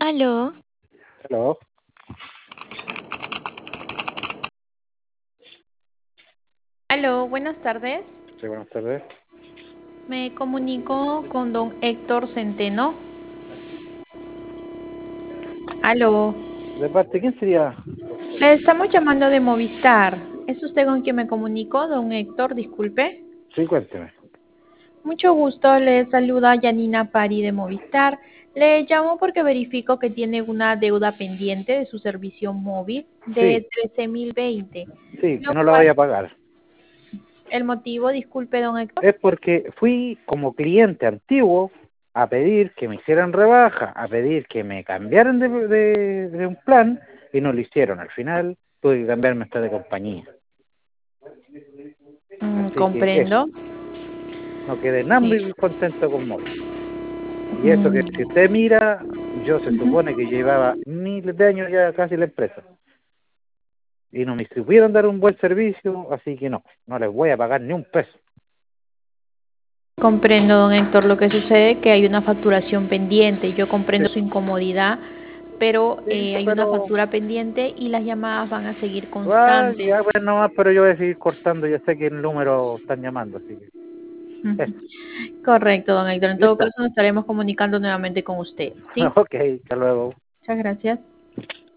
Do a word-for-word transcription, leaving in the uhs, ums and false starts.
Aló. Hello. Aló, buenas tardes. Sí, buenas tardes. Me comunico con don Héctor Centeno. Aló. ¿De parte quién sería? Le estamos llamando de Movistar. ¿Es usted con quien me comunico, don Héctor? Disculpe. Sí, cuénteme. Mucho gusto, le saluda Yanina Pari de Movistar. Le llamo porque verifico que tiene una deuda pendiente de su servicio móvil Sí, de trece mil veinte. sí, que Lo no la cual, voy a pagar. el motivo, disculpe, don Héctor. Es porque fui como cliente antiguo a pedir que me hicieran rebaja, a pedir que me cambiaran de, de, de un plan y no lo hicieron. Al final tuve que cambiarme hasta de compañía. Mm, Así que eso, comprendo. no quedé nada Sí. muy contento con Móvil. Y eso que si Mm, usted mira, yo se ujú. supone que llevaba miles de años ya casi la empresa. Y no me supieron dar un buen servicio, así que no, no les voy a pagar ni un peso. Comprendo, don Héctor, lo que sucede es que hay una facturación pendiente. Yo Sí, comprendo su incomodidad, pero sí, eh, hay una pero factura pendiente y las llamadas van a seguir ah, constantes. ya pues nomás, pero yo voy a seguir cortando, yo sé que el número están llamando, así que eso, Ujú. Correcto, don Héctor. En todo listo. caso, nos estaremos comunicando nuevamente con usted. ¿Sí? Ok, hasta luego. Muchas gracias.